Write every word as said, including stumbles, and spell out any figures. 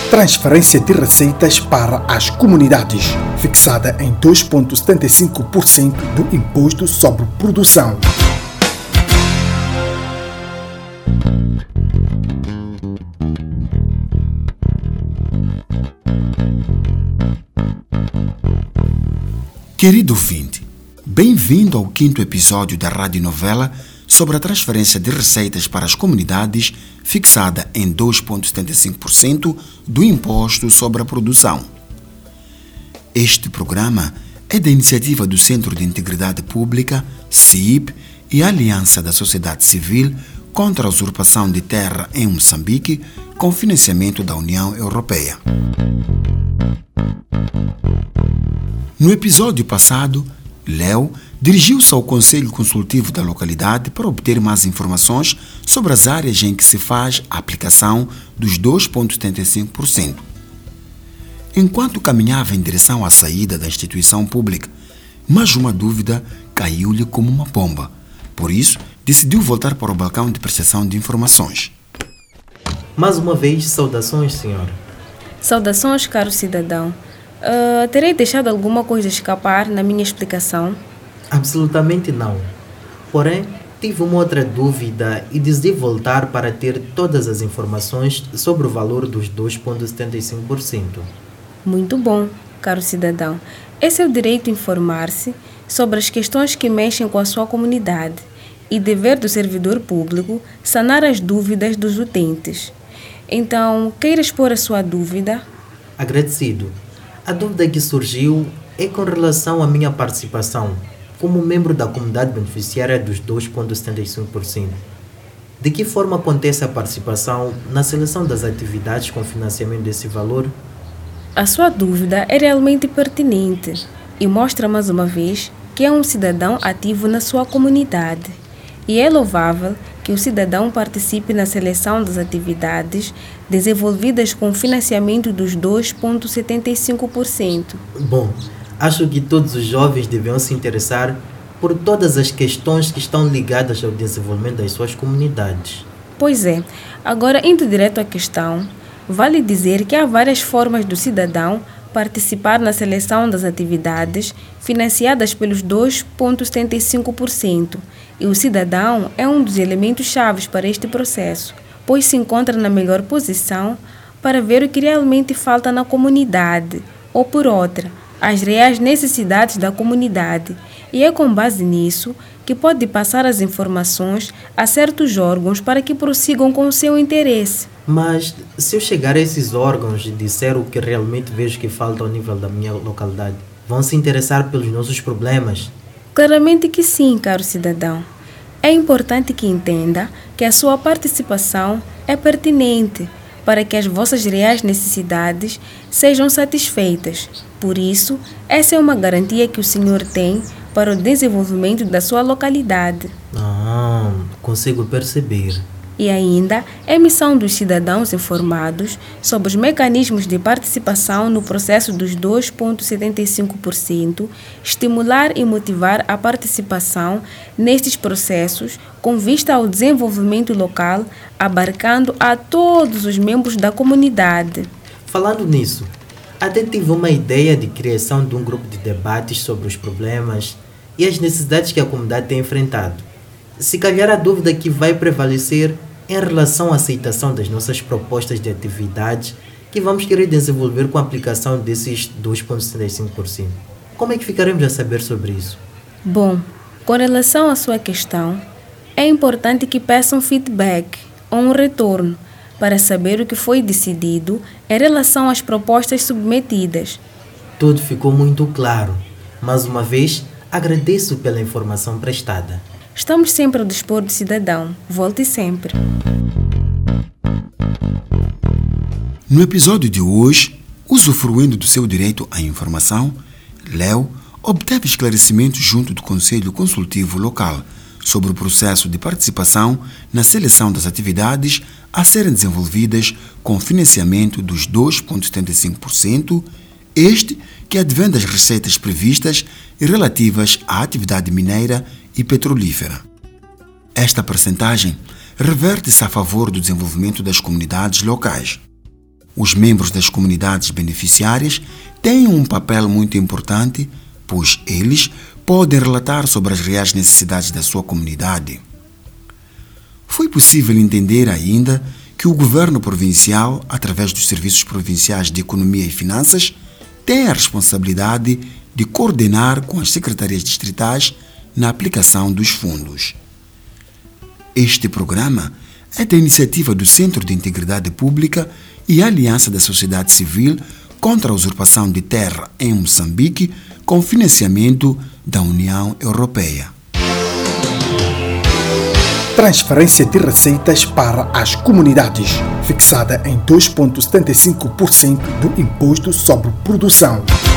Transferência de receitas para as comunidades, fixada em dois vírgula setenta e cinco por cento do Imposto sobre Produção. Querido ouvinte, bem-vindo ao quinto episódio da radionovela sobre a transferência de receitas para as comunidades, fixada em dois vírgula setenta e cinco por cento do Imposto sobre a Produção. Este programa é da iniciativa do Centro de Integridade Pública, C I P, e a Aliança da Sociedade Civil contra a Usurpação de Terra em Moçambique, com financiamento da União Europeia. No episódio passado, Léo dirigiu-se ao Conselho Consultivo da localidade para obter mais informações sobre as áreas em que se faz a aplicação dos dois vírgula setenta e cinco por cento. Enquanto caminhava em direção à saída da instituição pública, mais uma dúvida caiu-lhe como uma pomba. Por isso, decidiu voltar para o balcão de prestação de informações. Mais uma vez, saudações, senhor. Saudações, caro cidadão. Uh, terei deixado alguma coisa escapar na minha explicação? Absolutamente não. Porém, tive uma outra dúvida e decidi voltar para ter todas as informações sobre o valor dos dois vírgula setenta e cinco por cento. Muito bom, caro cidadão. Esse é o direito a informar-se sobre as questões que mexem com a sua comunidade e dever do servidor público sanar as dúvidas dos utentes. Então, queira expor a sua dúvida? Agradecido. A dúvida que surgiu é com relação à minha participação como membro da comunidade beneficiária dos dois vírgula setenta e cinco por cento. De que forma acontece a participação na seleção das atividades com financiamento desse valor? A sua dúvida é realmente pertinente e mostra mais uma vez que é um cidadão ativo na sua comunidade. E é louvável que o cidadão participe na seleção das atividades desenvolvidas com financiamento dos dois vírgula setenta e cinco por cento. Bom, acho que todos os jovens deviam se interessar por todas as questões que estão ligadas ao desenvolvimento das suas comunidades. Pois é, agora indo direto à questão, vale dizer que há várias formas do cidadão participar na seleção das atividades financiadas pelos dois vírgula setenta e cinco por cento. E o cidadão é um dos elementos chaves para este processo, pois se encontra na melhor posição para ver o que realmente falta na comunidade, ou por outra, as reais necessidades da comunidade. E é com base nisso que pode passar as informações a certos órgãos para que prossigam com o seu interesse. Mas se eu chegar a esses órgãos e disser o que realmente vejo que falta ao nível da minha localidade, vão se interessar pelos nossos problemas? Claramente que sim, caro cidadão. É importante que entenda que a sua participação é pertinente para que as vossas reais necessidades sejam satisfeitas. Por isso, essa é uma garantia que o senhor tem para o desenvolvimento da sua localidade. Ah, consigo perceber. E ainda é missão dos cidadãos informados sobre os mecanismos de participação no processo dos dois vírgula setenta e cinco por cento, estimular e motivar a participação nestes processos com vista ao desenvolvimento local, abarcando a todos os membros da comunidade. Falando nisso, até tive uma ideia de criação de um grupo de debates sobre os problemas e as necessidades que a comunidade tem enfrentado. Se calhar a dúvida que vai prevalecer em relação à aceitação das nossas propostas de atividades que vamos querer desenvolver com a aplicação desses dois vírgula setenta e cinco por cento. Como é que ficaremos a saber sobre isso? Bom, com relação à sua questão, é importante que peçam feedback ou um retorno para saber o que foi decidido em relação às propostas submetidas. Tudo ficou muito claro. Mais uma vez, agradeço pela informação prestada. Estamos sempre ao dispor do cidadão. Volte sempre. No episódio de hoje, usufruindo do seu direito à informação, Léo obteve esclarecimentos junto do Conselho Consultivo Local sobre o processo de participação na seleção das atividades a serem desenvolvidas com financiamento dos dois vírgula setenta e cinco por cento, este que advém das receitas previstas e relativas à atividade mineira e petrolífera. Esta percentagem reverte-se a favor do desenvolvimento das comunidades locais. Os membros das comunidades beneficiárias têm um papel muito importante, pois eles podem relatar sobre as reais necessidades da sua comunidade. Foi possível entender ainda que o governo provincial, através dos Serviços Provinciais de Economia e Finanças, tem a responsabilidade de coordenar com as secretarias distritais na aplicação dos fundos. Este programa é da iniciativa do Centro de Integridade Pública e Aliança da Sociedade Civil contra a Usurpação de Terra em Moçambique, com financiamento da União Europeia. Transferência de receitas para as comunidades, fixada em dois vírgula setenta e cinco por cento do Imposto sobre Produção.